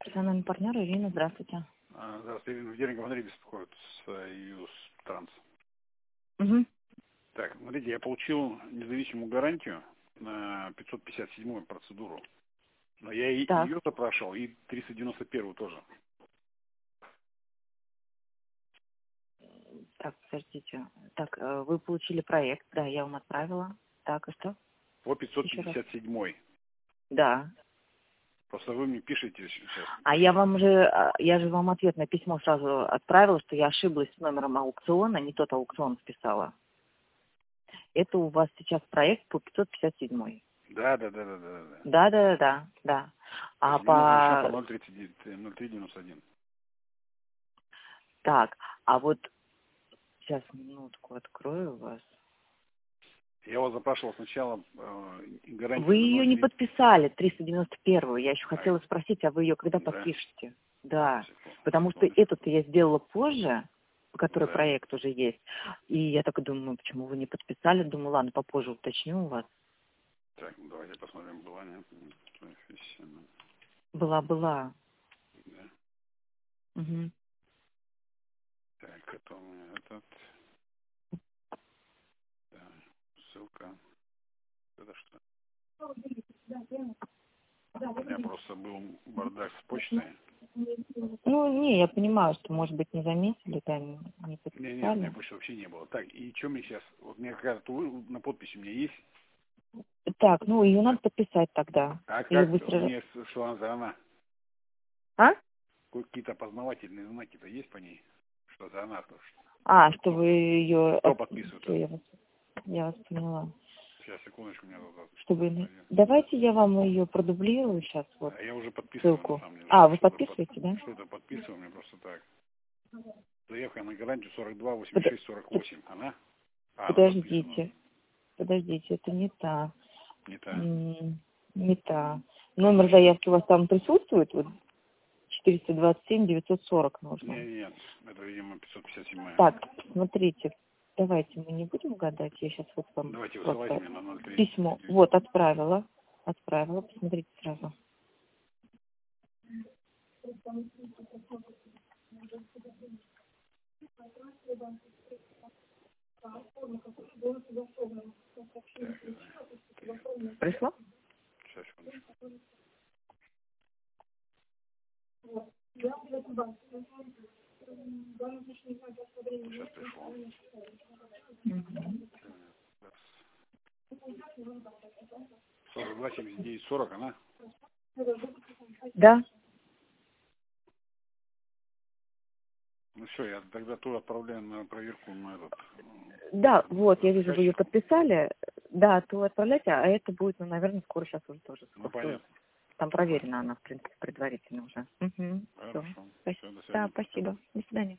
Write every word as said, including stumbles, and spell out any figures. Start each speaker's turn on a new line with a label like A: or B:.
A: Профессиональный партнер Ирина, здравствуйте.
B: А, Здравствуйте, Ирина. Ведерников Андрей беспокоит, Союз Транс.
A: Угу.
B: Так, смотрите, я получил независимую гарантию на пятьсот пятьдесят седьмую процедуру. Но я и
A: Так,
B: ее запрашивал, и триста девяносто первую тоже.
A: так, подождите. Так, э, вы получили проект, да, я вам отправила. Так, и что?
B: По пятьсот
A: Еще раз.
B: пятьдесят седьмой.
A: Да.
B: Просто вы мне пишете сейчас.
A: А я вам уже, а, я же вам ответное письмо сразу отправила, что я ошиблась с номером аукциона, не тот аукцион вписала. Это у вас сейчас проект по пятьсот пятьдесят седьмой.
B: Да, да, да, да, да, да.
A: Да, да, да, да, да.
B: То
A: А
B: есть денежный счет по
A: по...
B: ноль тридцать девять, ноль три девяносто один.
A: Так, а вот сейчас минутку открою вас.
B: Я вас запрашивал сначала э,
A: Вы
B: гарантию на
A: ее
B: ноль
A: не
B: тридцать.
A: подписали, триста девяносто первую. Я еще
B: А,
A: хотела спросить, а вы ее когда
B: да,
A: подпишете? Да,
B: секунду,
A: потому что
B: секундочку.
A: эту-то я сделала позже, по которой
B: Да.
A: проект уже есть. И я так и думаю, почему вы не подписали? Думаю, ладно, попозже уточню у вас.
B: Так, давайте посмотрим, была нет. Профессионал.
A: Была-была.
B: Да.
A: Угу.
B: Так, это у меня этот. Да, ссылка. Это что? У меня просто был бардак с почтой.
A: Ну, не, я понимаю, что, может быть, не заметили, да, не, не
B: Не, не, у меня
A: подписали.
B: почты вообще не было. Так, и что мне сейчас? Вот мне какая-то вы- на подписи у меня есть.
A: Так, ну, ее надо подписать тогда.
B: А
A: Или
B: как
A: быстро...
B: мне, что она за она?
A: А?
B: Какие-то опознавательные знаки-то есть по ней? Что за она? То, что?
A: А, что вы ее...
B: Кто подписывает
A: Все,
B: это?
A: я вас, я вас поняла.
B: Сейчас, секундочку, у меня тут
A: Чтобы...
B: один.
A: Давайте я вам ее продублирую сейчас, вот,
B: А я уже подписываю, на
A: ссылку.
B: самом деле.
A: А, вы
B: Что-то под...
A: подписываете, да?
B: что-то подписываю, мне просто так. Заявка на гарантию сорок два
A: Под-
B: восемьдесят шесть сорок восемь. Она? А, она подписана.
A: Подождите, подождите, это не та.
B: Не та.
A: М, Не та.
B: А
A: Номер
B: значит,
A: заявки у вас там присутствует? Вот четыреста двадцать семь девятьсот сорок нужно.
B: нет, нет, это, видимо, пятьсот пятьдесят семь.
A: Так, смотрите, давайте мы не будем гадать, я сейчас вот вам
B: Давайте высылайте
A: просто
B: мне на ноль три
A: письмо,
B: девять.
A: вот, отправила, отправила, посмотрите сразу.
B: Так, это три.
A: Пришло?
B: Сейчас, секундочку. Сейчас пришло.
A: Мгм.
B: сорок два семьдесят девять сорок, она?
A: Да,
B: Ну все, я тогда ту отправляю на проверку на этот
A: да, вот,
B: э,
A: я вижу, вы ее
B: заказчику.
A: подписали, да, то отправляйте, а это будет, ну, наверное, скоро сейчас уже тоже
B: Ну
A: скоро.
B: понятно.
A: Там проверена она, в принципе, предварительно уже. Угу. Все.
B: Хорошо. Все, до
A: Да,
B: свидания.
A: спасибо. До свидания.